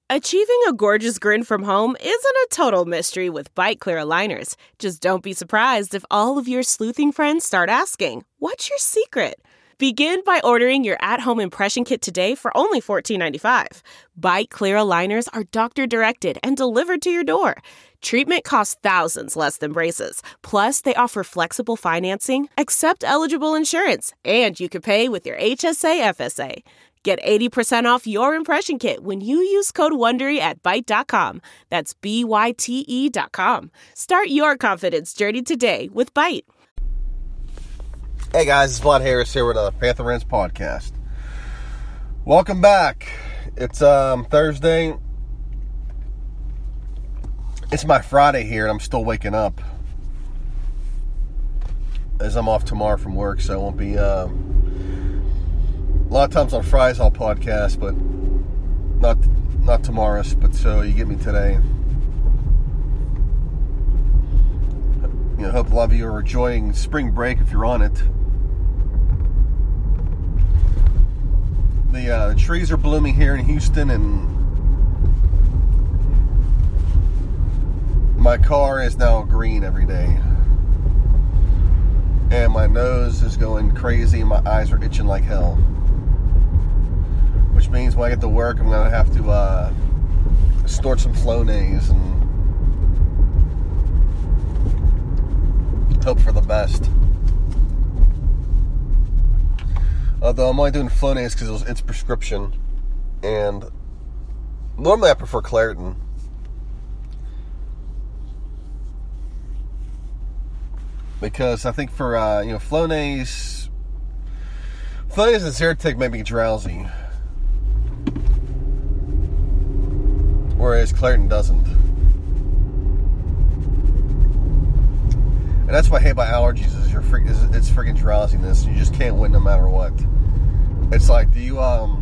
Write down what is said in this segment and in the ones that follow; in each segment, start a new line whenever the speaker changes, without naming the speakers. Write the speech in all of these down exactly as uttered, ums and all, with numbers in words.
Achieving a gorgeous grin from home isn't a total mystery with Byte Clear aligners. Just don't be surprised if all of your sleuthing friends start asking, "What's your secret?" Begin by ordering your at-home impression kit today for only fourteen ninety-five. Byte Clear aligners are doctor-directed and delivered to your door. Treatment costs thousands less than braces. Plus, they offer flexible financing, accept eligible insurance, and you can pay with your H S A F S A. Get eighty percent off your impression kit when you use code WONDERY at byte dot com. That's B Y T E dot com. Start your confidence journey today with Byte.
Hey guys, it's Vlad Harris here with a Panther Rants podcast. Welcome back. It's um, Thursday. It's my Friday here and I'm still waking up, as I'm off tomorrow from work, so I won't be... Um, a lot of times on Fridays I'll podcast, but not not tomorrow's, but so you get me today. You know, hope a lot of you are enjoying spring break if you're on it. The uh, trees are blooming here in Houston, and my car is now green every day. And my nose is going crazy and my eyes are itching like hell. Which means when I get to work, I'm going to have to uh, snort some Flonase and hope for the best. Although I'm only doing Flonase because it's prescription. And normally I prefer Claritin. Because I think for, uh, you know, Flonase, Flonase and Zyrtec make me drowsy. Whereas Claritin doesn't. And that's what I hate about allergies is, your freak, is it's freaking drowsiness. You just can't win no matter what. It's like, do you, um,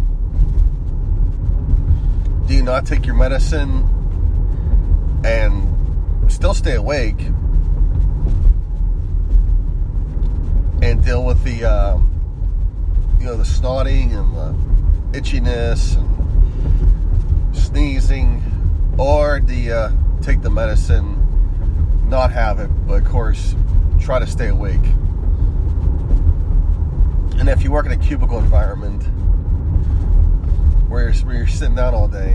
do you not take your medicine and still stay awake and deal with the, uh, you know, the snotting and the itchiness and sneezing, or do you uh, take the medicine, not have it, but of course, try to stay awake? And if you work in a cubicle environment where you're, where you're sitting down all day,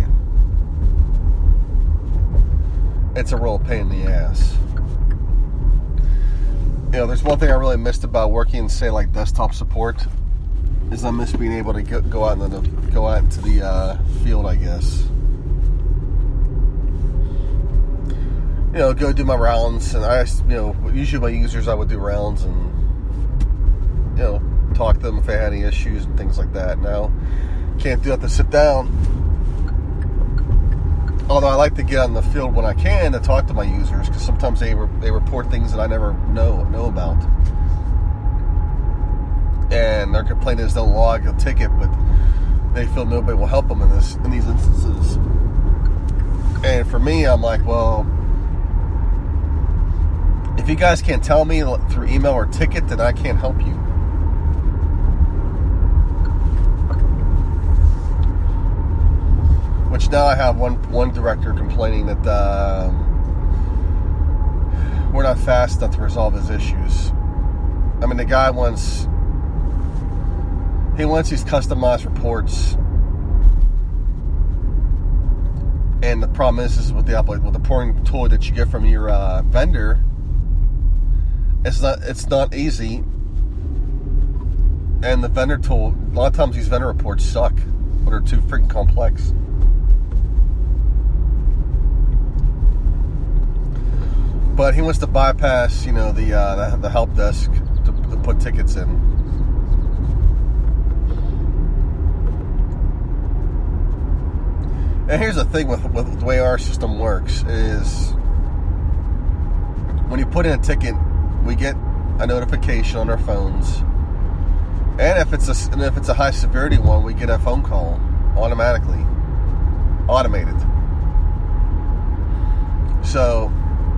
it's a real pain in the ass. You know, there's one thing I really missed about working, say, like desktop support, is I miss being able to go, go out into the, go out into the uh, field, I guess. You know, go do my rounds, and I, you know, usually my users I would do rounds and, you know, talk to them if they had any issues and things like that. Now, can't do that to sit down. Although I like to get out in the field when I can to talk to my users, because sometimes they re- they report things that I never know know about, and their complaint is they'll log a ticket, but they feel nobody will help them in this in these instances. And for me, I'm like, well, if you guys can't tell me through email or ticket, then I can't help you. Which now I have one one director complaining that uh, we're not fast enough to resolve his issues. I mean, the guy wants he wants these customized reports, and the problem is, is with the with the reporting tool that you get from your uh, vendor, it's not it's not easy, and the vendor tool, a lot of times these vendor reports suck, but they're too freaking complex. But he wants to bypass, you know, the uh, the, the help desk to, to put tickets in. And here's the thing with, with the way our system works is when you put in a ticket, we get a notification on our phones, and if it's a and if it's a high severity one, we get a phone call automatically, automated. So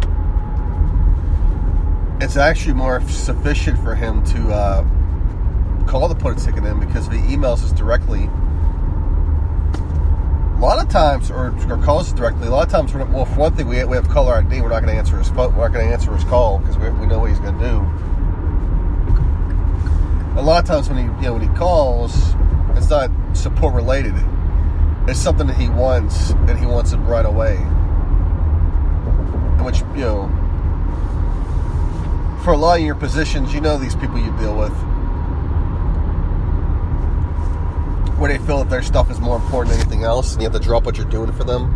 it's actually more sufficient for him to uh, call to put a ticket in, because if he emails us directly, a lot of times, or, or calls directly, a lot of times, well, for one thing, we, we have caller I D. We're not going to answer his phone. We're not going to answer his call because we, we know what he's going to do. A lot of times when he, you know, when he calls, it's not support related. It's something that he wants, and he wants it right away. Which, you know, for a lot of your positions, you know these people you deal with, where they feel that their stuff is more important than anything else, and you have to drop what you're doing for them.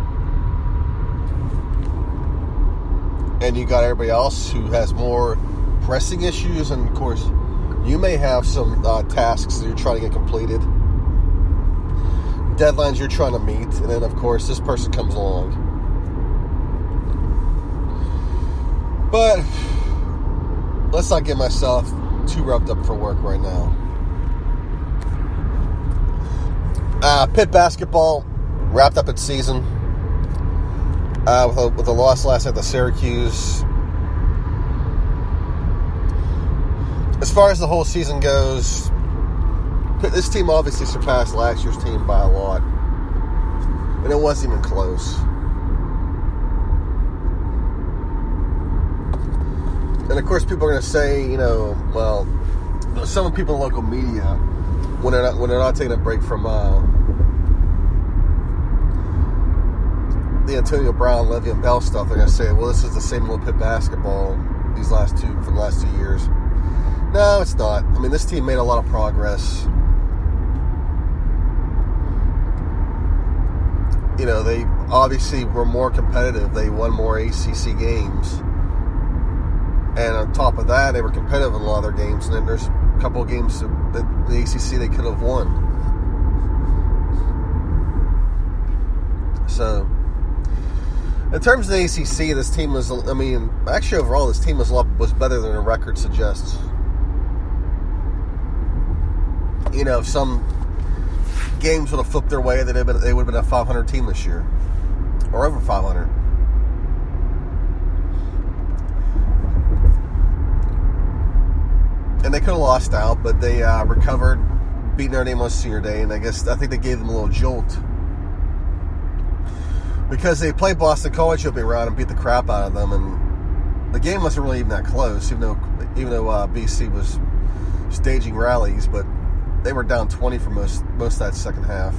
And you got everybody else who has more pressing issues, and of course, you may have some uh, tasks that you're trying to get completed, deadlines you're trying to meet, and then of course this person comes along. But let's not get myself too revved up for work right now. Uh, Pitt basketball wrapped up its season uh, with, a, with a loss last night to Syracuse. As far as the whole season goes, this team obviously surpassed last year's team by a lot. And it wasn't even close. And of course people are going to say, you know, well, some people in local media, when they're not, when they're not taking a break from uh, the Antonio Brown, Le'Veon Bell stuff, they're going to say, well, this is the same old Pitt basketball these last two, for the last two years. No, it's not. I mean, this team made a lot of progress. You know, they obviously were more competitive. They won more A C C games. And on top of that, they were competitive in a lot of their games. And then there's a couple of games that the A C C they could have won. So, in terms of the A C C, this team was, I mean, actually overall, this team was, a lot, was better than the record suggests. You know, if some games would have flipped their way, they would have been a five hundred team this year. Or over five hundred. And they could have lost out, but they uh, recovered, beating Notre Dame on Senior Day, and I guess I think they gave them a little jolt. Because they played Boston College opening round and beat the crap out of them, and the game wasn't really even that close, even though even though uh, B C was staging rallies, but they were down twenty for most most of that second half.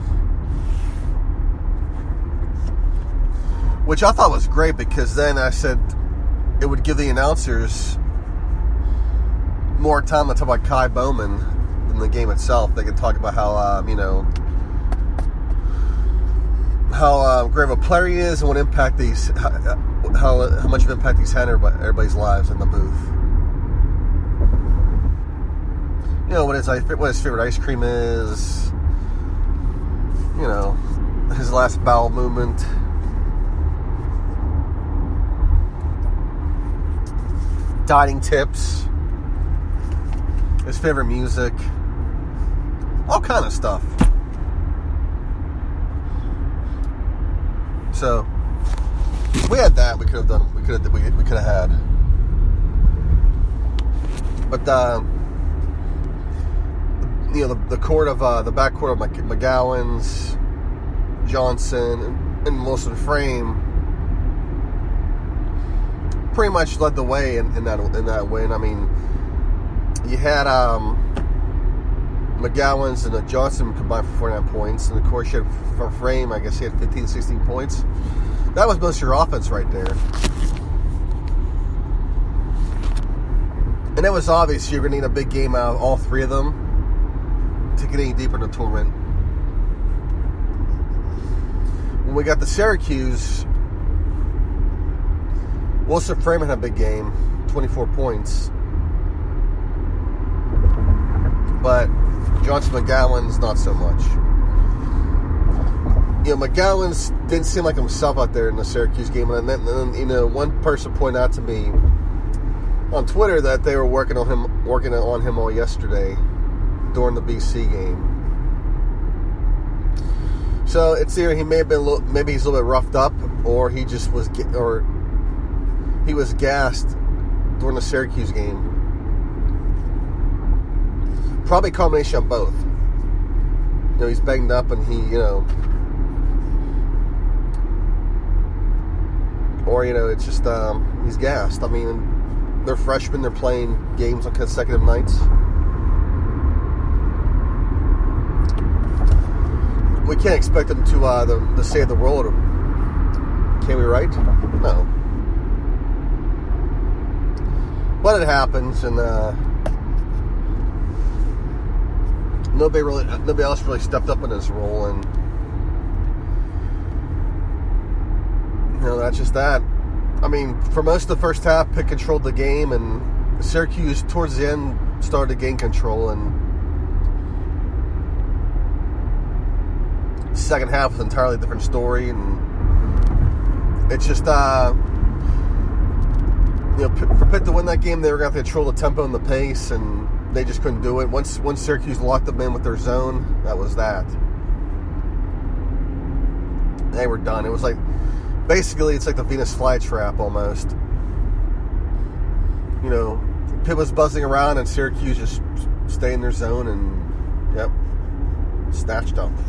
Which I thought was great, because then I said it would give the announcers more time to talk about Kai Bowman than the game itself. They could talk about how, um, you know, how uh, great of a player he is and what impact these, how, how, how much of an impact he's had on everybody's lives in the booth. You know, what his, what his favorite ice cream is, you know, his last bowel movement. Dining tips. His favorite music. All kind of stuff. So, we had that. We could have done. We could have. We, we could have had. But uh, you know, the, the court of uh, the back court of McGowan's, Johnson, and, and Wilson Frame pretty much led the way in, in that in that win. I mean, you had um, McGowan's and uh, Johnson combined for forty-nine points, and of course you had for Frame, I guess he had fifteen, sixteen points. That was most of your offense right there. And it was obvious you're going to need a big game out of all three of them to get any deeper in the tournament. When we got to Syracuse, Wilson Frame had a big game, twenty-four points. But Johnson McGowan's not so much. You know, McGowan's didn't seem like himself out there in the Syracuse game. And then, and then, you know, one person pointed out to me on Twitter that they were working on him, working on him all yesterday during the B C game. So it's either he may have been, a little, maybe he's a little bit roughed up, or he just was, or he was gassed during the Syracuse game. Probably a combination of both. You know, he's banged up and he, you know, anymore. You know, it's just um, he's gassed. I mean, they're freshmen. They're playing games on consecutive nights. We can't expect them to uh, the, to save the world. Can we, right? No. But it happens, and uh, nobody really, nobody else really stepped up in his role, and you know that's just that. I mean, for most of the first half, Pitt controlled the game, and Syracuse towards the end started to gain control, and the second half was an entirely different story, and it's just uh. You know, for Pitt to win that game, they were going to have to control the tempo and the pace, and they just couldn't do it. Once once Syracuse locked them in with their zone, that was that. They were done. It was like, basically, it's like the Venus flytrap almost. You know, Pitt was buzzing around, and Syracuse just stayed in their zone, and, yep, snatched up.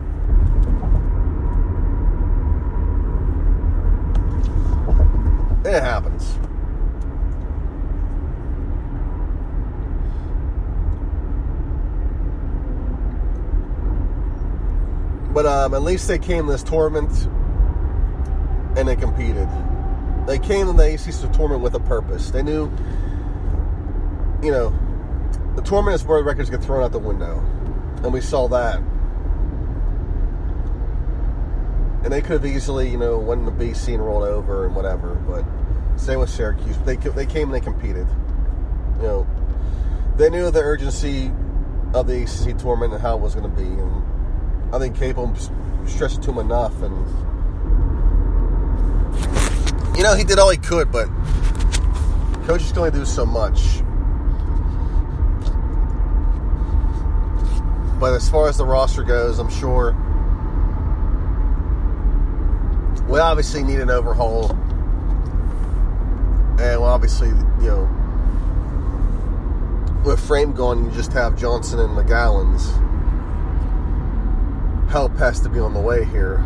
It happens. But um, at least they came to this tournament and they competed. They came to the A C C tournament with a purpose. They knew, you know, the tournament is where records get thrown out the window. And we saw that. And they could have easily, you know, went in the B C and rolled over and whatever. But same with Syracuse. They, they came and they competed. You know, they knew the urgency of the A C C tournament and how it was going to be. And I think Capel stressed it to him enough, and you know he did all he could, but coaches can only do so much. But as far as the roster goes, I'm sure we obviously need an overhaul, and we'll obviously, you know, with Frame gone, you just have Johnson and McGowan's. Help has to be on the way here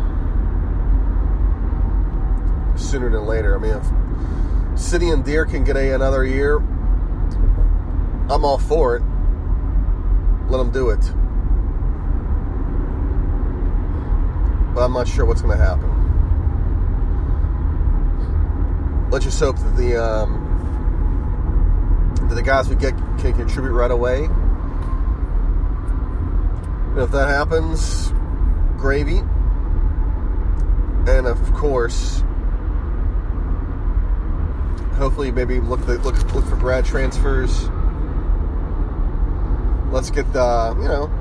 sooner than later. I mean, if City and Deer can get a, another year, I'm all for it. Let them do it. But I'm not sure what's going to happen. Let's just hope that the um, that the guys we get can contribute right away. And if that happens, gravy. And of course, hopefully maybe look look look for grad transfers. Let's get the, you know,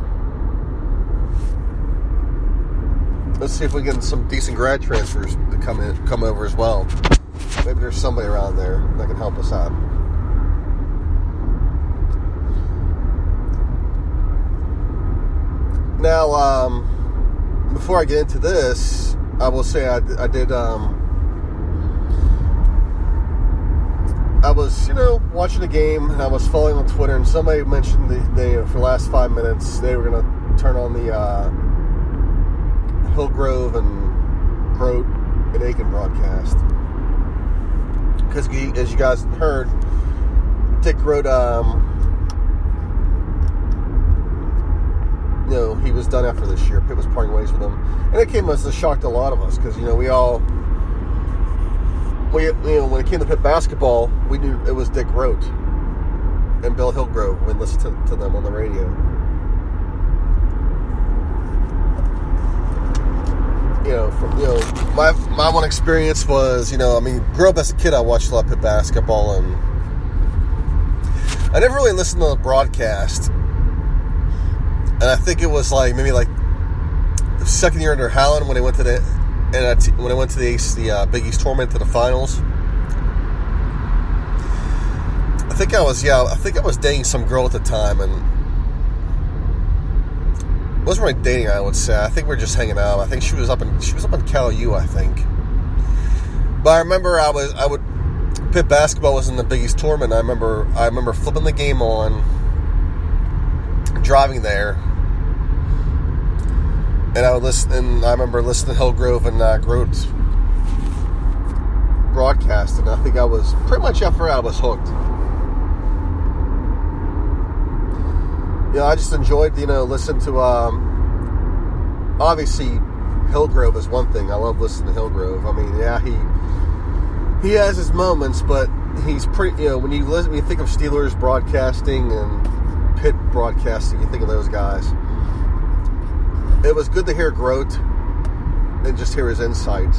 let's see if we get some decent grad transfers to come in come over as well. Maybe there's somebody around there that can help us out. Now, um before I get into this, I will say I, I did, um, I was, you know, watching the game, and I was following on Twitter, and somebody mentioned the, they, for the last five minutes, they were going to turn on the uh, Hillgrove and Grote and Aiken broadcast. Because, as you guys heard, Dick Grote, um, you know, he was done after this year. Pitt was parting ways with him. And it came as a shock to a lot of us because, you know, we all, we, you know, when it came to Pitt basketball, we knew it was Dick Grote and Bill Hillgrove. We listened to, to them on the radio. You know, from, you know, my my one experience was, you know, I mean, grew up as a kid, I watched a lot of Pitt basketball, and I never really listened to the broadcast. And I think it was like maybe like the second year under Howland when they went to the and when I went to the the uh, Big East tournament to the finals. I think I was yeah I think I was dating some girl at the time, and it wasn't really dating, I would say. I think we were just hanging out. I think she was up in she was up in Cal U, I think. But I remember I was I would Pitt basketball was in the Big East tournament. I remember I remember flipping the game on, driving there. And I would listen, and I remember listening to Hillgrove and uh, Grote broadcasting. I think I was pretty much after I was hooked. You know, I just enjoyed, you know, listening to, um, obviously, Hillgrove is one thing. I love listening to Hillgrove. I mean, yeah, he he has his moments, but he's pretty, you know, when you listen, when you think of Steelers broadcasting and Pitt broadcasting, you think of those guys. It was good to hear Grote and just hear his insight.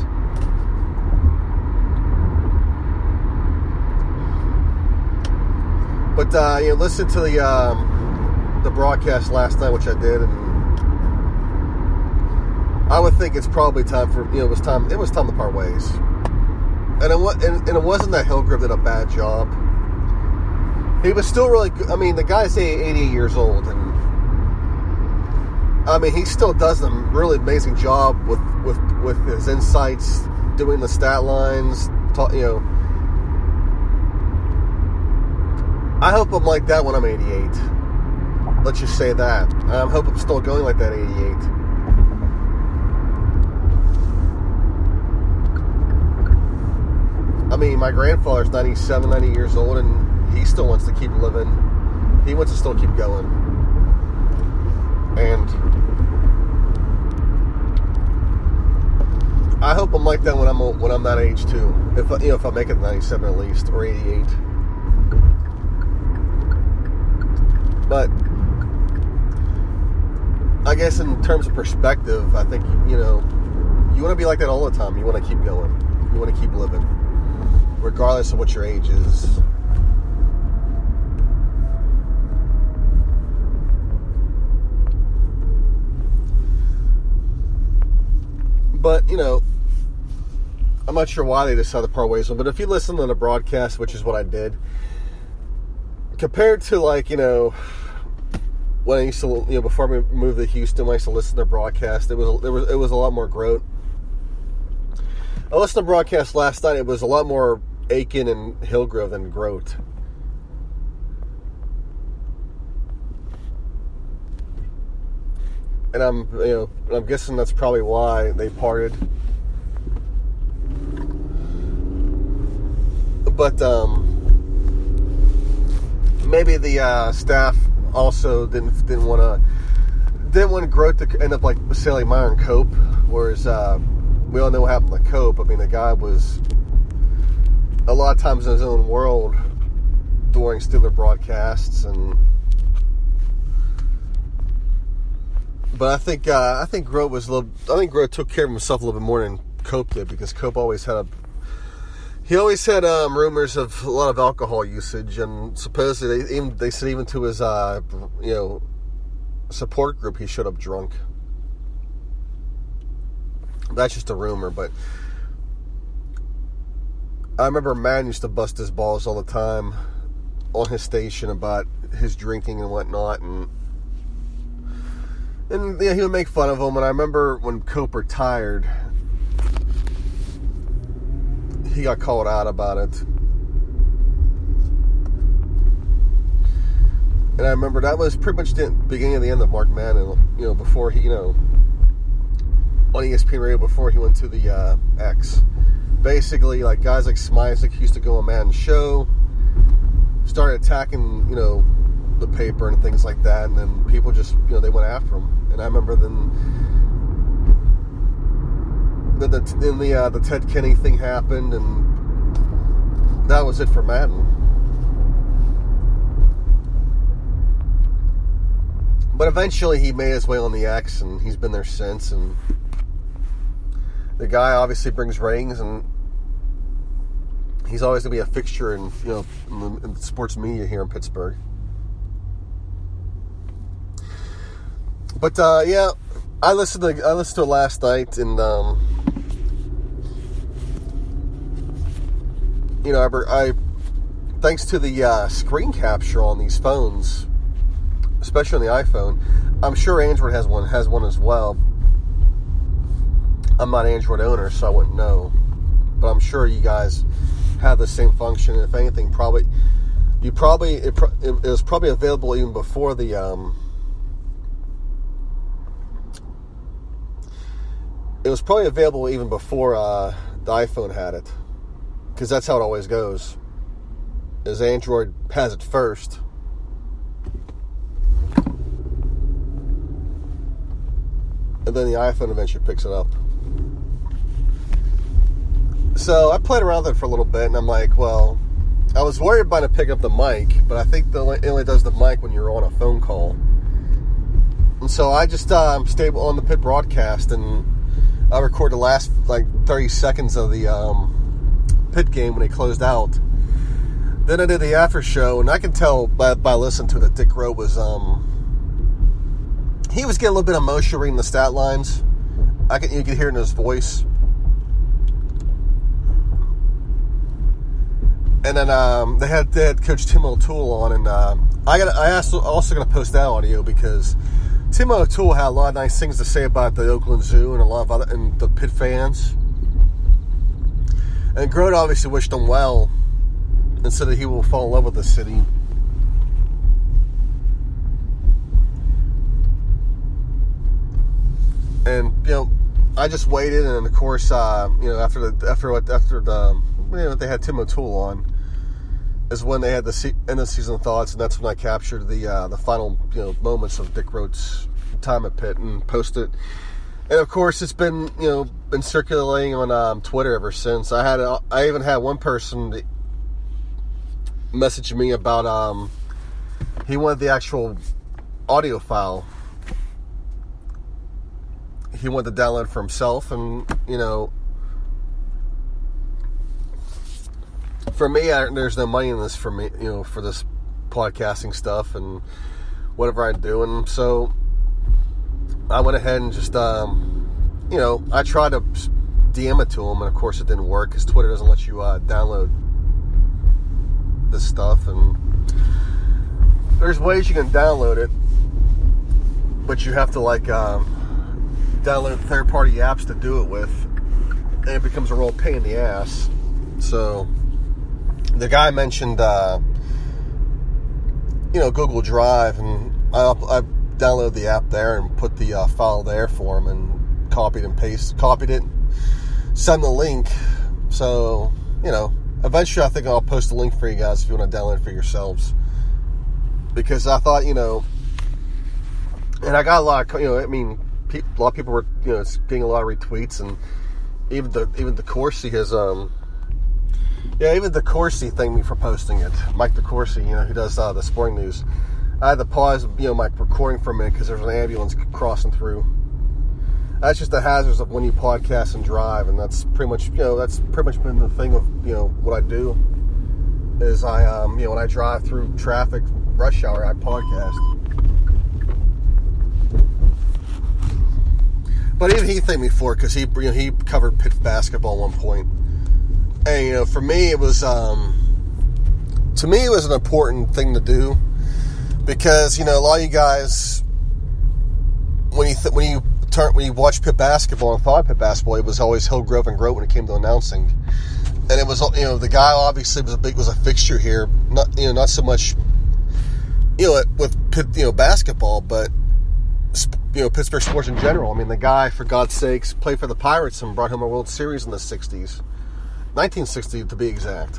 But, uh, you know, listen to the, um, the broadcast last night, which I did, and I would think it's probably time for, you know, it was time, it was time to part ways. And it, was, and, and it wasn't that Hillgrove did a bad job. He was still really good. I mean, the guy's eighty-eight years old, and I mean, he still does a really amazing job with, with, with his insights, doing the stat lines, talk, you know. I hope I'm like that when I'm eighty-eight. Let's just say that. I hope I'm still going like that eighty-eight. I mean, my grandfather's ninety-seven, ninety years old, and he still wants to keep living. He wants to still keep going. And I hope I'm like that when I'm when I'm that age too. If you know, if I make it ninety-seven at least, or eighty-eight. But I guess in terms of perspective, I think, you know, you want to be like that all the time. You want to keep going. You want to keep living, regardless of what your age is. But, you know, I'm not sure why they decided to part ways with, but if you listen to the broadcast, which is what I did, compared to, like, you know, when I used to, you know, before we moved to Houston, when I used to listen to broadcast, it was, it was, it was a lot more Grote. I listened to broadcast last night, it was a lot more Aiken and Hillgrove than Grote. And I'm, you know, I'm guessing that's probably why they parted. But, um, maybe the uh, staff also didn't didn't want to didn't want Grote to end up like Sally Meyer and Cope, whereas uh, we all know what happened to Cope. I mean, the guy was a lot of times in his own world during Steeler broadcasts, and but I think uh, I think Grote was a little. I think Grote took care of himself a little bit more than Cope did, because Cope always had a. He always had um, rumors of a lot of alcohol usage, and supposedly they even they said even to his uh, you know support group he showed up drunk. That's just a rumor, but I remember Man used to bust his balls all the time on his station about his drinking and whatnot, and and yeah, he would make fun of him. And I remember when Cope retired, he got called out about it. And I remember that was pretty much the beginning of the end of Mark Madden, you know, before he, you know, on E S P N Radio, before he went to the uh, X. Basically, like, guys like Smizek used to go on Madden's show, started attacking, you know, the paper and things like that, and then people just, you know, they went after him. And I remember then Then the, then the, uh, the Ted Kenny thing happened, and that was it for Madden. But eventually he made his way on the X, and he's been there since. And the guy obviously brings ratings, and he's always going to be a fixture in, you know, in the, in the sports media here in Pittsburgh. But uh, yeah, I listened to I listened to it last night, and um, you know, I, I thanks to the uh, screen capture on these phones, especially on the iPhone. I'm sure Android has one has one as well. I'm not an Android owner, so I wouldn't know, but I'm sure you guys have the same function. If anything, probably you probably it, it was probably available even before the um, it was probably available even before uh, the iPhone had it. because that's how it always goes, is Android has it first. And then the iPhone eventually picks it up. So I played around with it for a little bit, and I'm like, well, I was worried about it picking up the mic, but I think the, it only does the mic when you're on a phone call. And so I just um, stayed on the Pit broadcast, and I recorded the last like thirty seconds of the um, Pit game when they closed out. Then I did the after show, and I can tell by, by listening to it that Dick Rowe was um, he was getting a little bit emotional reading the stat lines. I could you could hear it in his voice. And then um, they had they had Coach Tim O'Toole on, and uh, I got I also also going to post that audio because Tim O'Toole had a lot of nice things to say about the Oakland Zoo and a lot of other and the Pit fans. And Grote obviously wished him well, and said that he will fall in love with the city. And you know, I just waited, and of course, uh, you know, after the after after the you know they had Tim O'Toole on, is when they had the se- end of season thoughts, and that's when I captured the uh, the final you know moments of Dick Rote's time at Pitt and posted. And of course, it's been you know been circulating on um, Twitter ever since. I had a, I even had one person message me about um, he wanted the actual audio file. He wanted to download for himself, and you know. For me, I, there's no money in this for me, you know, for this podcasting stuff and whatever I do. And so I went ahead and just, um, you know, I tried to D M it to him, and of course it didn't work because Twitter doesn't let you uh, download this stuff. And there's ways you can download it, but you have to like um, download third-party apps to do it with, and it becomes a real pain in the ass. So the guy mentioned, uh, you know, Google Drive, and I, I downloaded the app there and put the uh, file there for him, and copied and pasted, copied it, send the link. So, you know, eventually I think I'll post a link for you guys if you want to download it for yourselves. Because I thought, you know, and I got a lot of, you know, I mean, pe- a lot of people were, you know, getting a lot of retweets, and even the even DeCourcy has, um, yeah, even DeCourcy thanked me for posting it. Mike DeCourcy, you know, who does uh, the sporting news. I had to pause, you know, my recording for a minute because there was an ambulance crossing through. That's just the hazards of when you podcast and drive, and that's pretty much, you know, that's pretty much been the thing of, you know, what I do. Is I, um, you know, when I drive through traffic, rush hour, I podcast. But even he thanked me for it because he, you know, he covered Pitt basketball at one point. And, you know, for me, it was, um, to me, it was an important thing to do because, you know, a lot of you guys, when you, th- when you turn, when you watch Pitt basketball and thought Pitt basketball, it was always Hillgrove and Grote when it came to announcing. And it was, you know, the guy obviously was a big, was a fixture here, not, you know, not so much, you know, with Pitt, you know, basketball, but, you know, Pittsburgh sports in general. I mean, the guy, for God's sakes, played for the Pirates and brought home a World Series in the sixties. nineteen sixty to be exact.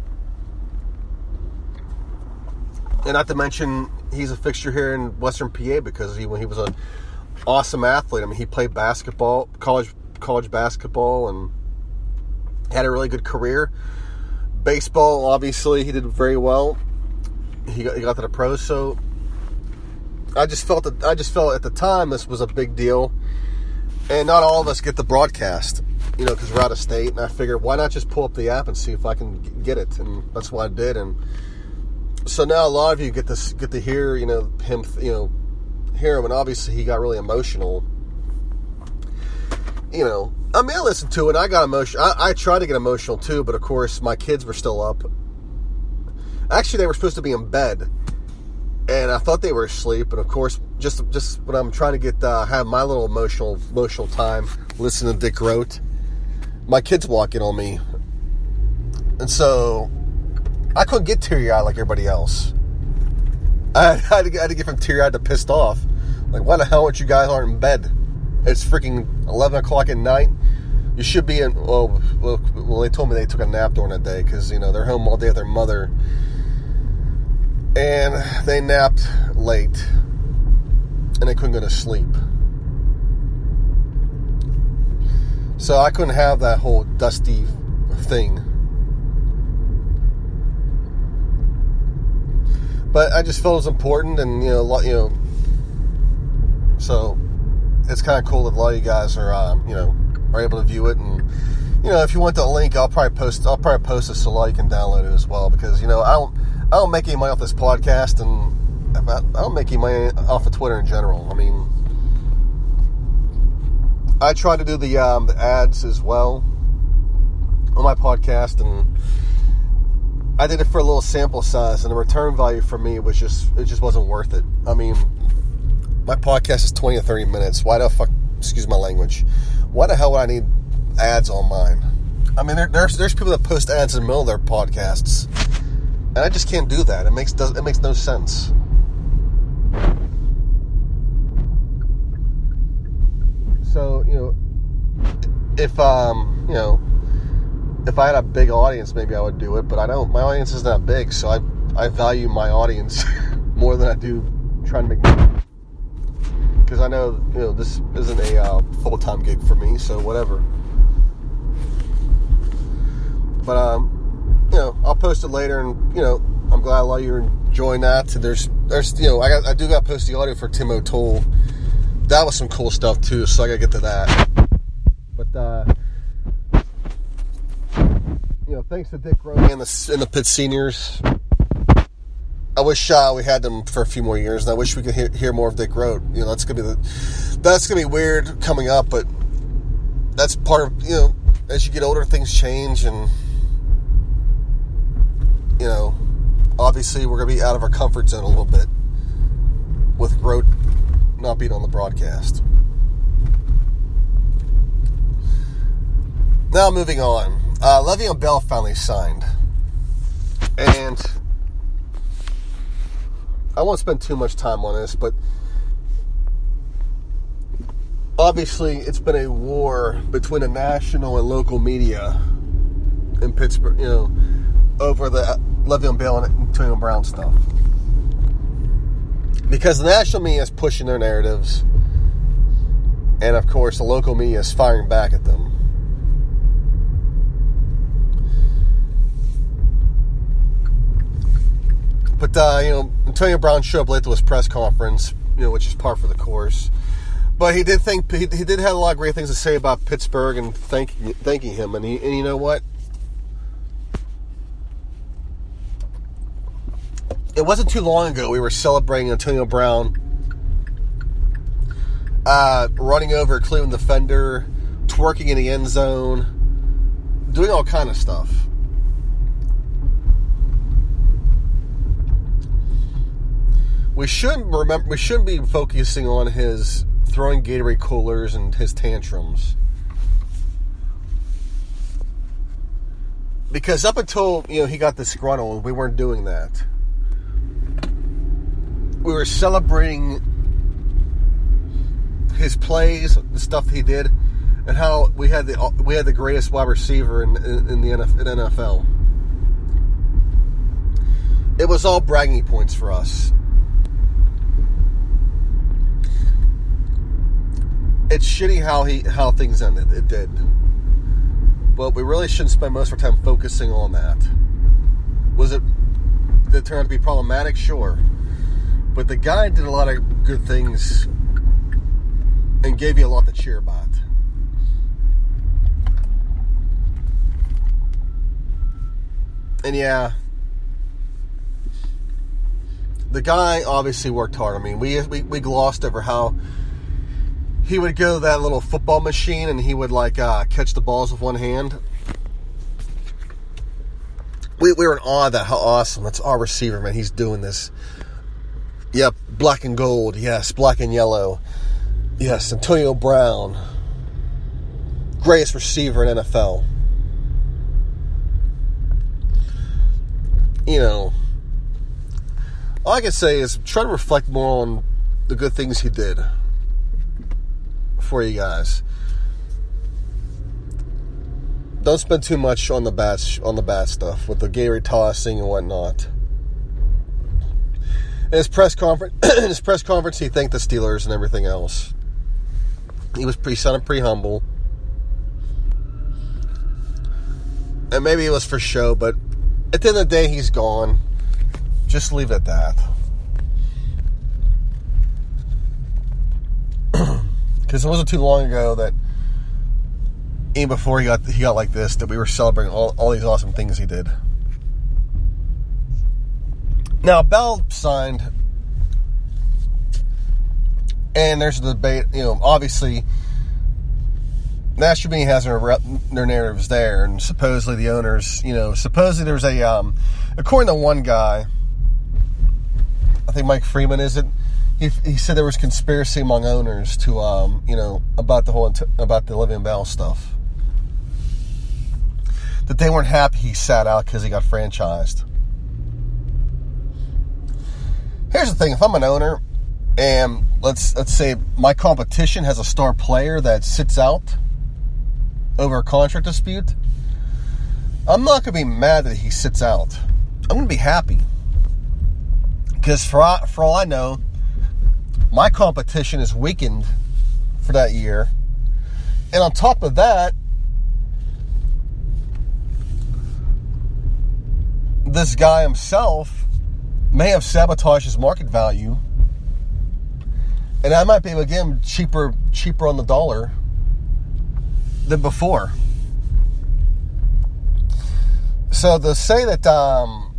And not to mention, he's a fixture here in Western P A because he, when he was an awesome athlete. I mean, he played basketball, college college basketball, and had a really good career. Baseball, obviously, he did very well. He got, he got to the pros, so I just felt that I just felt at the time this was a big deal, and not all of us get the broadcast. You know, because we're out of state, and I figured, why not just pull up the app and see if I can get it, and that's what I did. And so now a lot of you get to get to hear, you know, him, you know, hear him, and obviously he got really emotional. You know, I mean, I listened to it, I got emotional. I, I tried to get emotional too, but of course my kids were still up. Actually, they were supposed to be in bed, and I thought they were asleep. And of course, just just when I'm trying to get uh, have my little emotional emotional time, listening to Dick Rote, my kids walking on me, and so I couldn't get teary-eyed like everybody else. I had, to, I had to get from teary-eyed to pissed off. Like, why the hell aren't you guys aren't in bed? It's freaking eleven o'clock at night. you should be in, well, well, well, they told me they took a nap during the day because, you know, they're home all day with their mother. And they napped late. And they couldn't go to sleep. So I couldn't have that whole dusty thing. But I just felt it was important, and you know, you know, so it's kind of cool that a lot of you guys are, um, you know, are able to view it. And you know, if you want the link, I'll probably post, I'll probably post it so you can download it as well. Because you know, I don't, I don't make any money off this podcast, and I don't make any money off of Twitter in general. I mean, I try to do the um, the ads as well on my podcast, and I did it for a little sample size, and the return value for me was just, it just wasn't worth it. I mean, my podcast is twenty to thirty minutes. Why the fuck, excuse my language, why the hell would I need ads on mine? I mean, there, there's there's people that post ads in the middle of their podcasts, and I just can't do that. It makes does it makes no sense. So, you know, if, um, you know, if I had a big audience, maybe I would do it, but I don't. My audience isn't that big, so I I value my audience more than I do trying to make money. Because I know, you know, this isn't a uh, full-time gig for me, so whatever. But, um, you know, I'll post it later, and, you know, I'm glad a lot of you are enjoying that. There's, there's, you know, I got, I do got to post the audio for Tim O'Toole. That was some cool stuff, too, so I got to get to that. But, uh... you know, thanks to Dick Roney and the, and the Pitt seniors. I wish uh, we had them for a few more years, and I wish we could hear, hear more of Dick Rote. You know, that's gonna be the, that's gonna be weird coming up, but that's part of, you know, as you get older, things change, and you know, obviously we're gonna be out of our comfort zone a little bit with Rote not being on the broadcast. Now moving on. Uh, Le'Veon Bell finally signed. And I won't spend too much time on this, but obviously it's been a war between the national and local media in Pittsburgh, you know, over the Le'Veon Bell and Antonio Brown stuff. Because the national media is pushing their narratives, and of course the local media is firing back at them. But, uh, you know, Antonio Brown showed up late to his press conference, you know, which is par for the course. But he did think, he, he did have a lot of great things to say about Pittsburgh and thank, thanking him. And, he, and you know what? It wasn't too long ago we were celebrating Antonio Brown uh, running over a Cleveland defender, twerking in the end zone, doing all kind of stuff. We shouldn't remember. We shouldn't be focusing on his throwing Gatorade coolers and his tantrums, because up until, you know, he got disgruntled, we weren't doing that. We were celebrating his plays, the stuff he did, and how we had the we had the greatest wide receiver in in, in the N F L. It was all bragging points for us. It's shitty how he how things ended. It did. But we really shouldn't spend most of our time focusing on that. Was it, did it turn out to be problematic? Sure. But the guy did a lot of good things and gave you a lot to cheer about. And yeah, the guy obviously worked hard. I mean, we we, we glossed over how he would go to that little football machine and he would, like, uh, catch the balls with one hand. We, we were in awe of that. How awesome. That's our receiver, man. He's doing this. Yep, black and gold. Yes, black and yellow. Yes, Antonio Brown. Greatest receiver in N F L. You know, all I can say is try to reflect more on the good things he did for you guys. don't spend too much on the bad on the bad stuff with the Gatorade tossing and whatnot. In his press conference, in his press conference, he thanked the Steelers and everything else. He was pretty, sounded pretty humble, and maybe it was for show, but at the end of the day, he's gone. Just leave it at that. Because it wasn't too long ago that, even before he got he got like this, that we were celebrating all, all these awesome things he did. Now, Bell signed, and there's a debate, you know, obviously, National Media has their, their narratives there, and supposedly the owners, you know, supposedly there's a, um, according to one guy, I think Mike Freeman, is it? He, he said there was conspiracy among owners to, um, you know, about the whole, about the Le'Veon Bell stuff. That they weren't happy he sat out because he got franchised. Here's the thing, if I'm an owner, and let's let's say my competition has a star player that sits out over a contract dispute, I'm not going to be mad that he sits out. I'm going to be happy. Because for, for all I know, my competition is weakened for that year. And on top of that, this guy himself may have sabotaged his market value. And I might be able to get him cheaper, cheaper on the dollar than before. So to say that um,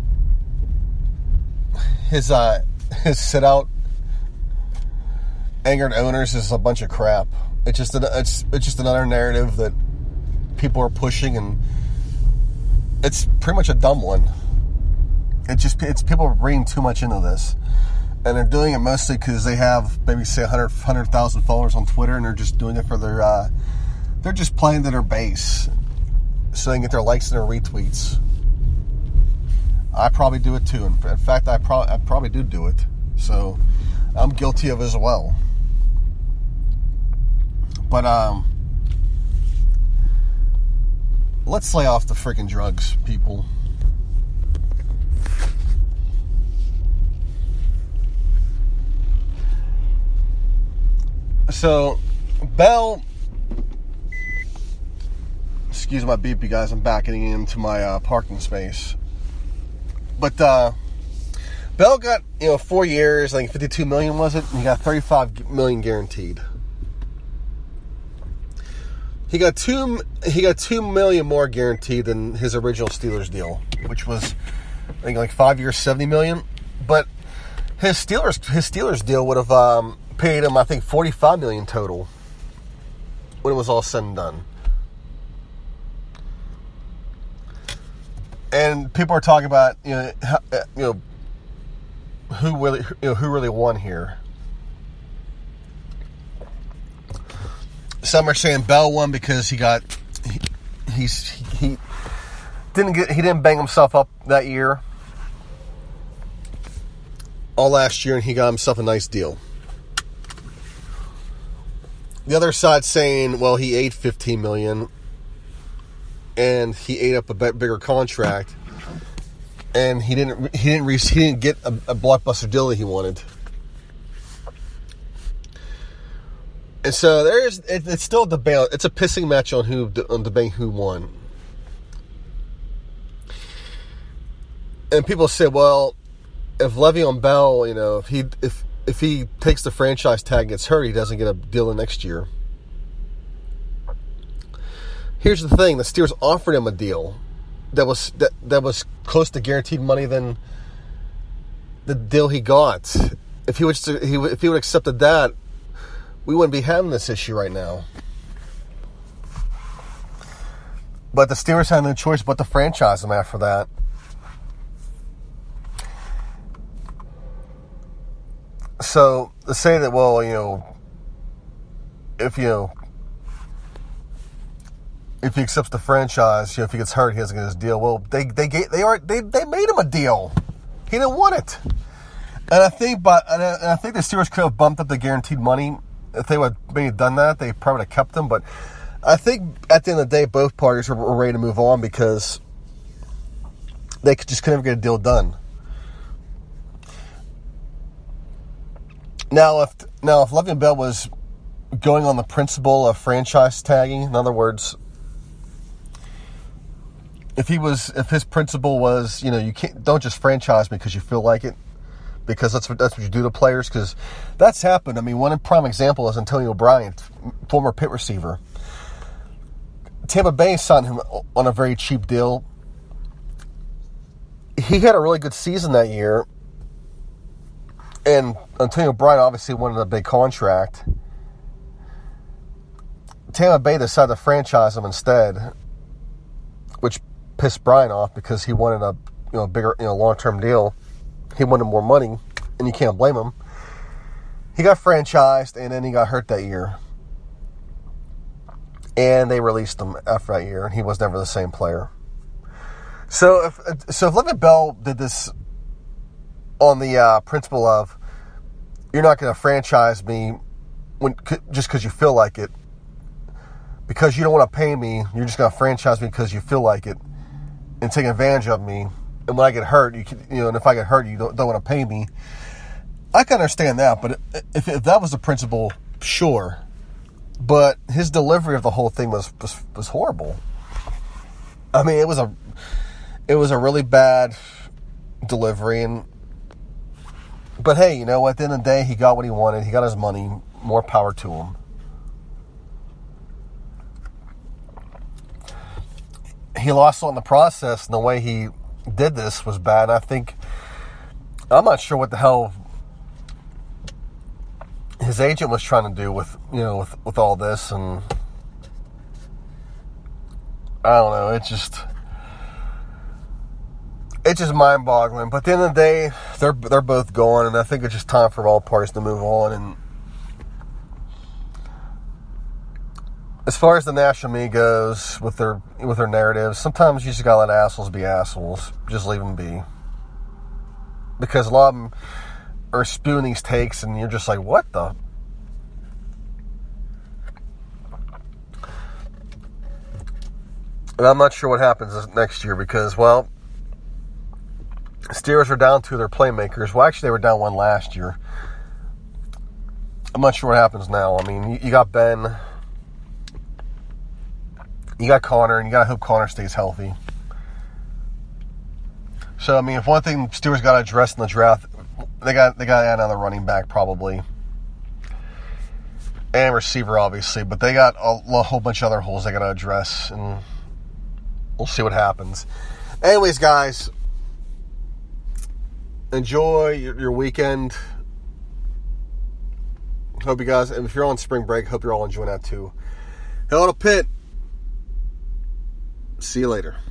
his uh, his sit out angered owners is a bunch of crap. It's just an, it's it's just another narrative that people are pushing, and it's pretty much a dumb one. It just it's people are reading too much into this. And they're doing it mostly because they have maybe say one hundred, one hundred thousand followers on Twitter, and they're just doing it for their, uh, they're just playing to their base so they can get their likes and their retweets. I probably do it too. In fact, I, pro- I probably do do it. So I'm guilty of it as well. But um, let's lay off the freaking drugs, people. So, Bell, excuse my beep, you guys, I'm backing into my uh, parking space. But, uh, Bell got, you know, four years, I think fifty-two million was it? And he got thirty-five million guaranteed. He got two, he got two million more guaranteed than his original Steelers deal, which was, I think, like five years, seventy million. But his Steelers, his Steelers deal would have, um, paid him, I think, forty-five million dollars total when it was all said and done. And people are talking about, you know, how, you know, who really, you know, who really won here. Some are saying Bell won because he got, he, he's he didn't get, he didn't bang himself up that year, all last year, and he got himself a nice deal. The other side saying, well, he ate fifteen million dollars and he ate up a bigger contract, and he didn't he didn't he didn't get a, a blockbuster deal that he wanted. And so there is it, it's still a debate. It's a pissing match on who on debating who won. And people say, well, if Le'Veon Bell, you know, if he if If he takes the franchise tag and gets hurt, he doesn't get a deal the next year. Here's the thing: the Steelers offered him a deal that was that, that was close to guaranteed money than the deal he got. If he would he if he would have accepted that, we wouldn't be having this issue right now. But the Steelers had no choice but to franchise him after that. So, to say that, well, you know, if, you know, if he accepts the franchise, you know, if he gets hurt, he doesn't get his deal. Well, they they gave, they are they they made him a deal. He didn't want it. And I think, but and I, and I think the Steelers could have bumped up the guaranteed money if they would maybe done that. They probably would have kept him. But I think at the end of the day, both parties were, were ready to move on because they could, just could never get a deal done. Now, if now if Le'Veon Bell was going on the principle of franchise tagging, in other words, if he was, if his principle was, you know, you can't, don't just franchise me because you feel like it, because that's what that's what you do to players, because that's happened. I mean, one prime example is Antonio Bryant, former Pitt receiver. Tampa Bay signed him on a very cheap deal. He had a really good season that year, and Antonio Bryant obviously wanted a big contract. Tampa Bay decided to franchise him instead, which pissed Bryant off because he wanted a you know bigger you know long-term deal. He wanted more money, and you can't blame him. He got franchised, and then he got hurt that year. And they released him after that year, and he was never the same player. So if so, if Le'Veon Bell did this on the uh, principle of you're not going to franchise me when just because you feel like it, because you don't want to pay me, you're just going to franchise me because you feel like it, and take advantage of me. And when I get hurt, you can, you know, and if I get hurt, you don't, don't want to pay me. I can understand that, but if, if that was the principle, sure. But his delivery of the whole thing was, was was horrible. I mean, it was a it was a really bad delivery, and but hey, you know, at the end of the day, he got what he wanted. He got his money. More power to him. He lost on the process, and the way he did this was bad. I think I'm not sure what the hell his agent was trying to do with, you know, with, with all this, and I don't know, it's just it's just mind-boggling. But at the end of the day, they're they're both gone, and I think it's just time for all parties to move on. And as far as the national media goes with their with their narratives, sometimes you just gotta let assholes be assholes. Just leave them be, because a lot of them are spewing these takes, and you're just like, what the? And I'm not sure what happens next year because, well, Steelers are down two of their playmakers. Well, actually, they were down one last year. I'm not sure what happens now. I mean, you, you got Ben, you got Connor, and you got to hope Connor stays healthy. So, I mean, if one thing Steelers got to address in the draft, They got they got to add another running back probably, and receiver obviously, but they got a, a whole bunch of other holes they got to address, and we'll see what happens. Anyways, guys, enjoy your, your weekend. Hope you guys, and if you're on spring break, hope you're all enjoying that too. Hello to Pitt. See you later.